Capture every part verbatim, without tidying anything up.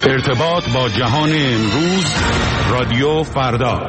ارتباط با جهان امروز، رادیو فردا.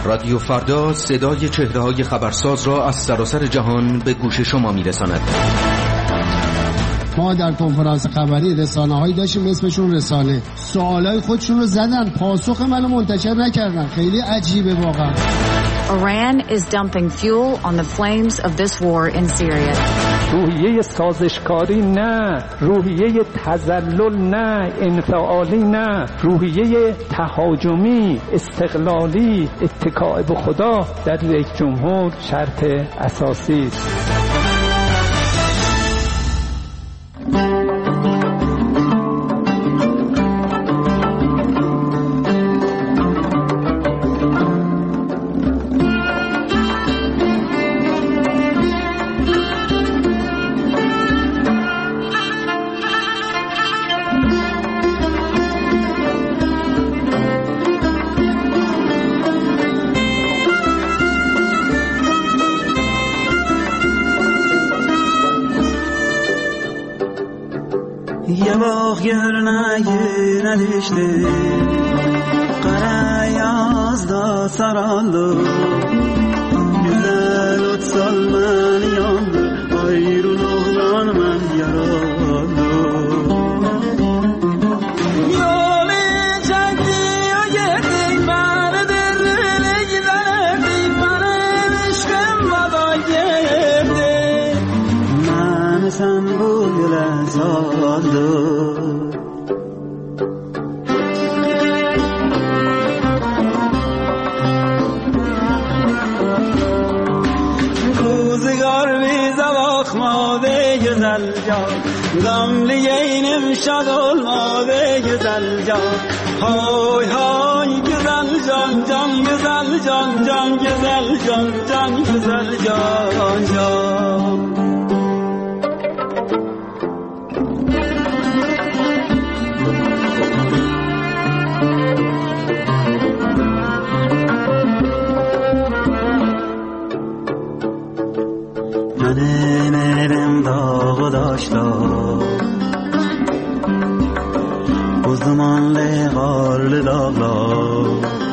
رادیو فردا صدای چهره‌های خبرساز را از سراسر جهان به گوش شما می‌رساند. ما در کنفرانس خبری رسانه‌هایی داشتیم اسمشون رساله، سوالای خودشون رو زدن، پاسخ منو منتشر نکردن. خیلی عجیبه واقعا. Iran is dumping fuel on the flames of this war in Syria. روحیه سازشکاری نه، روحیه تذلل نه، انفعالی نه، روحیه تهاجمی، استقلالی، اتکاء به خدا در یک جمهور شرط اساسی است. یه باغ گرنه نداشته قره یازده سرالو güzel ot salman yandı ayrıl oğlan men yaralı yolu çekti o geldik bana derine giderdik benim işkim bana geldi ben sen bu güle saldı güzel can gamliyeynim şad olmadı güzel can hay hay güzel can can güzel can can güzel can can güzel can can Uzmanlı karlı dağlar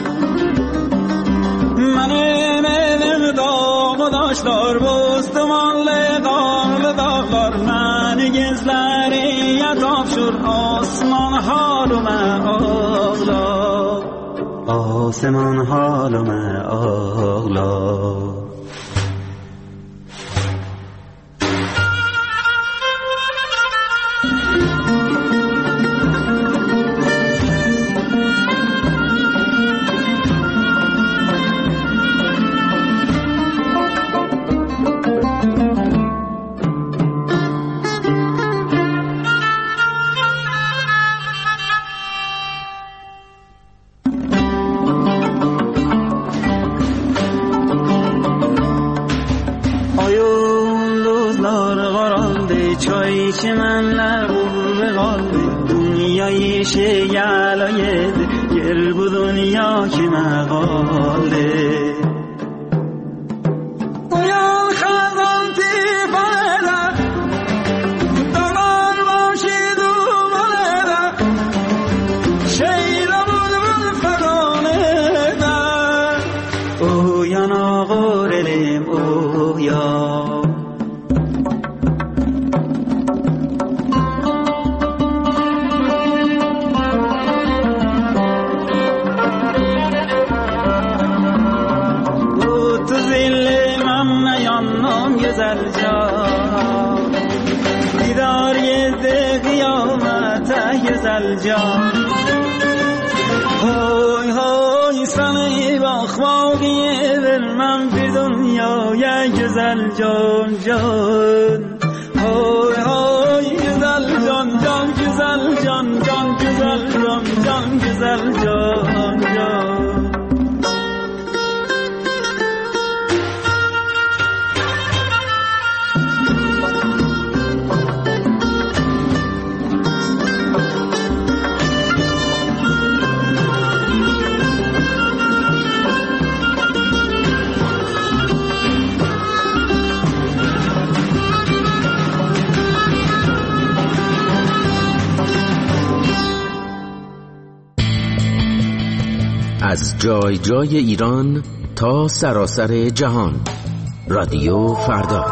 Benim elim dağdaşlar Uzmanlı karlı dağlar Beni gizleriye tapşır Osman halıme ağlar Osman halıme ağlar çimenler vurdu kaldı dünyayı şey yalaydı gel bu dünya kime kaldı uyan kazan tifada dağlar başı dumaneda şeyle bulbul feganeda uyan ağır elim uyan güzel can Didar yedi kıyamete güzel can Hoy hoy seni bakmak vermem bir dünyaya güzel can can Hoy hoy güzel can can güzel can can güzel can can güzel can can از جای جای ایران تا سراسر جهان. رادیو فردا.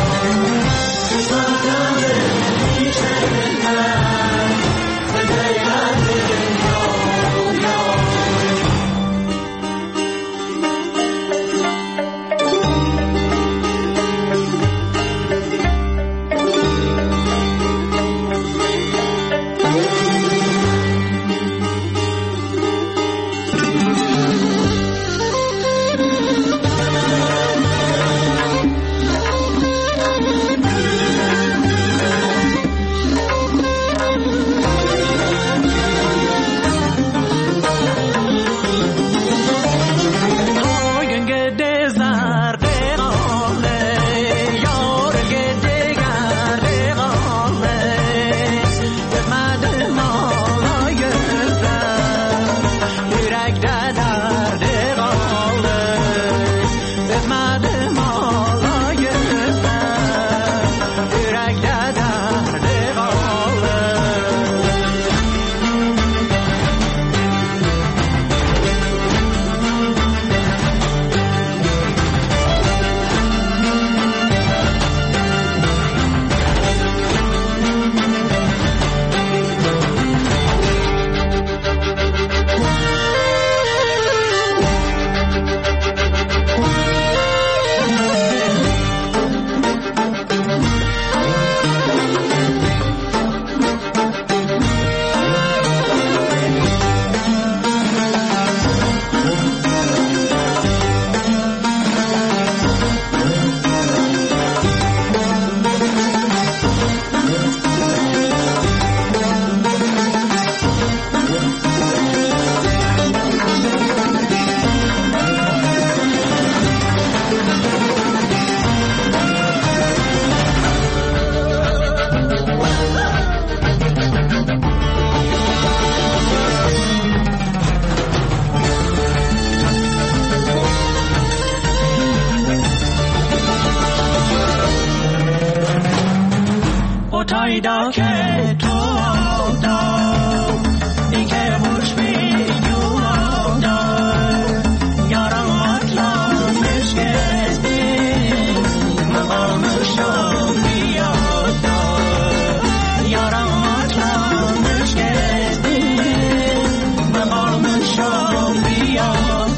Today آیدا که تو آدم ای که خوش بیو آدم یارم اطلام مشکت بین مقام شام بیادم یارم اطلام مشکت بین مقام شام بیادم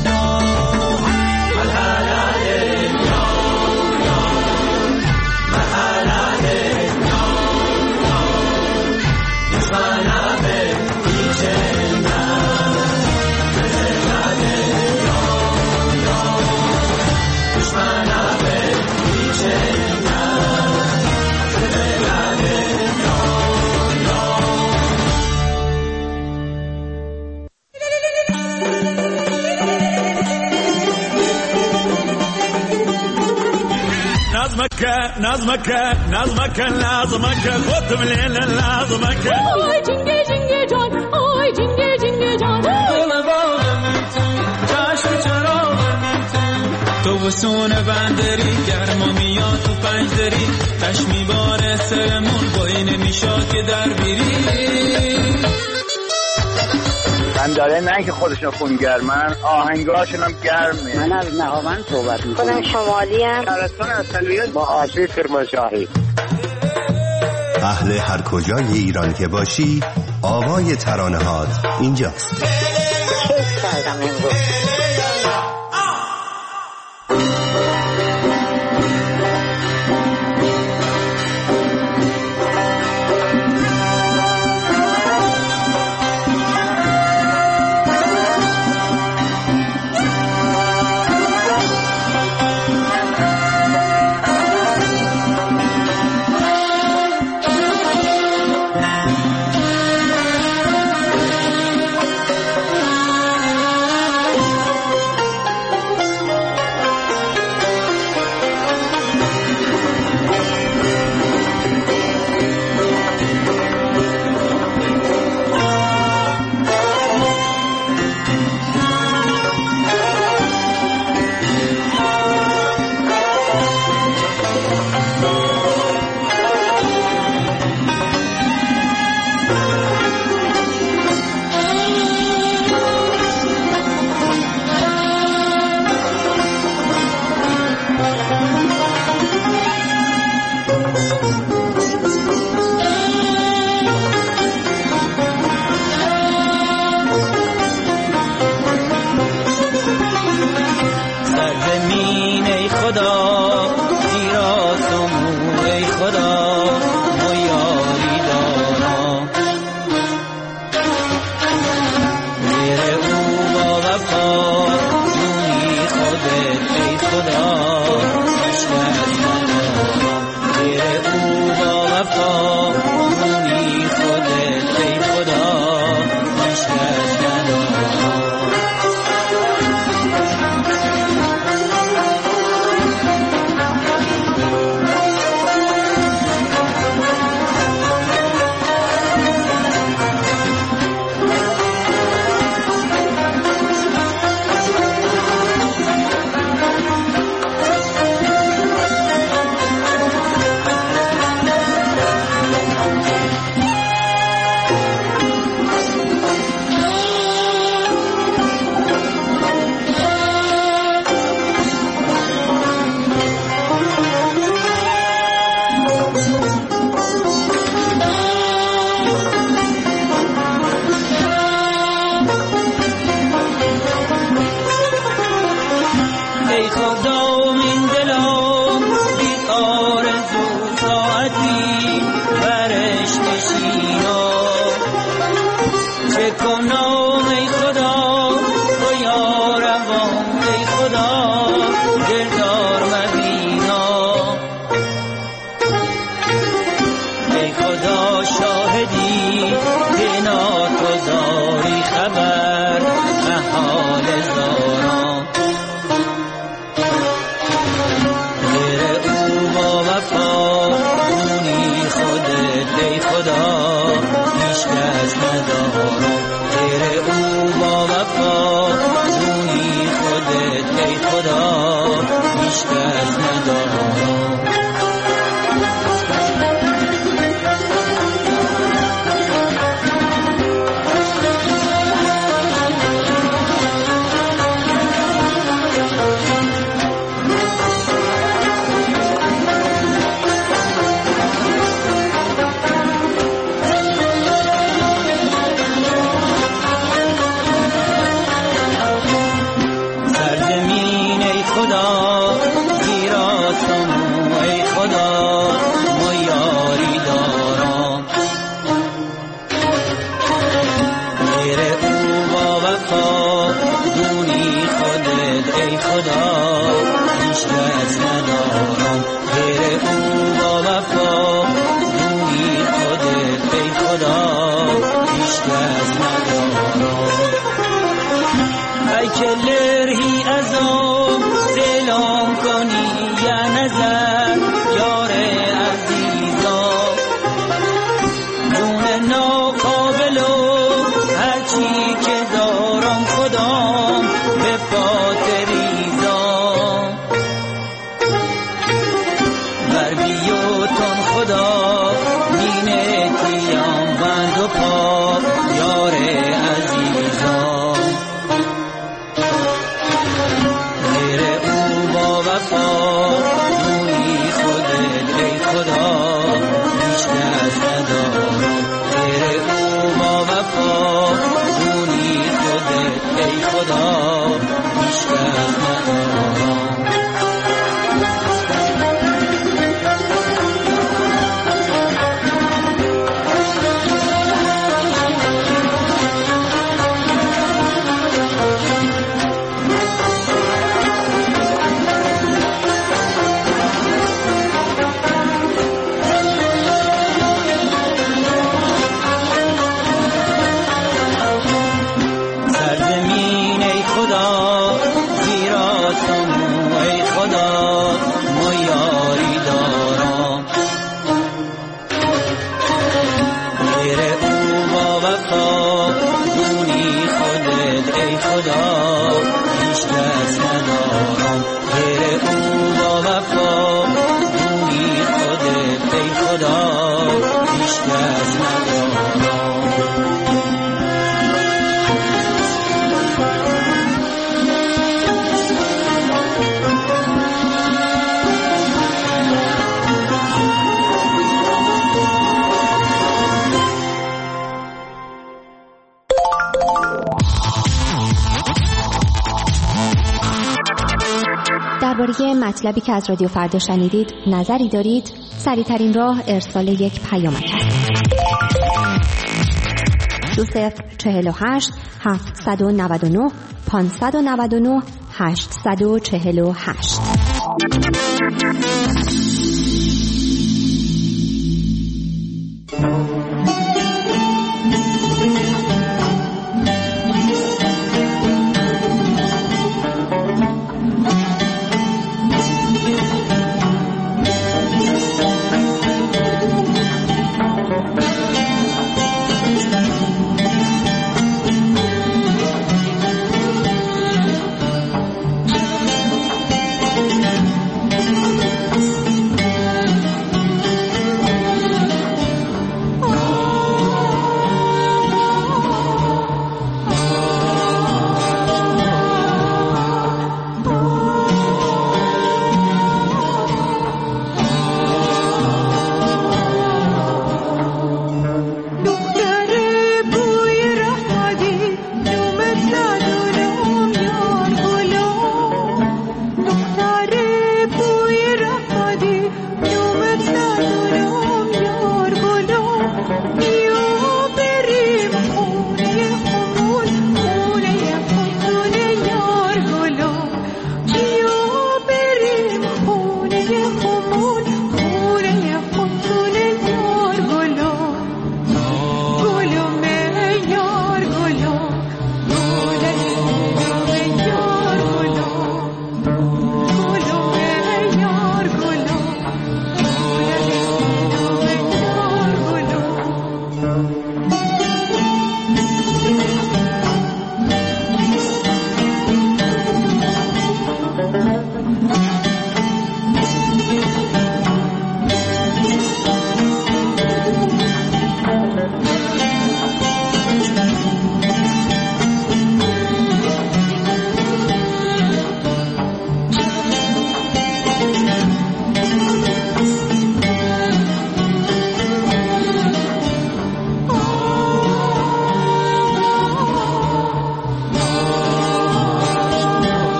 نظمك نظمك لازمك خد من لازمك آی جنگه جنگه جان آی جنگه جنگه جان دل باغم تو چشم چراغم تو تو وسون بندری گرما میاد تو پنجدری تش میباره سرمون بایی نمیشاد که در بیری من داره نه که خودشون خونگرمن آهنگاشون هم گرمه. من از نهاوند صحبت میکنم. خودم شمالی هم شهرستان اصلیت با آسیب کرمانشاهی. اهل هر کجای ایران که باشی آوای ترانه‌هات اینجاست. کیف کردم امروز. خدا مینه کیام بند و پا یار عزیزان غیر او با وفا دونی خودت ای خدا هیچ کس ندارم غیر او با وفا دونی خودت ای خدا هیچ کس ندارم درباره مطلبی که از رادیو فردا شنیدید نظری دارید؟ سریع‌ترین راه ارسال یک پیامک است. دو صفر چهل و هشت هفتصد و نود و نه پانصد و نود و نه هشتصد و چهل و هشت.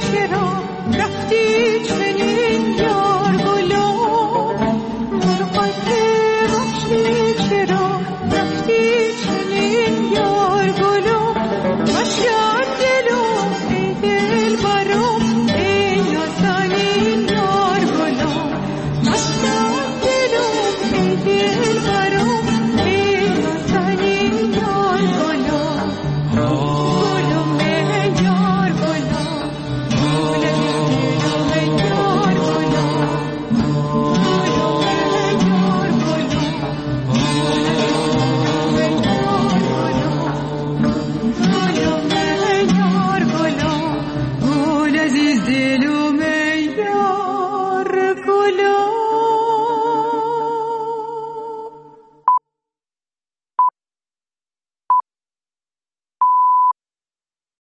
چرا رفتی چرا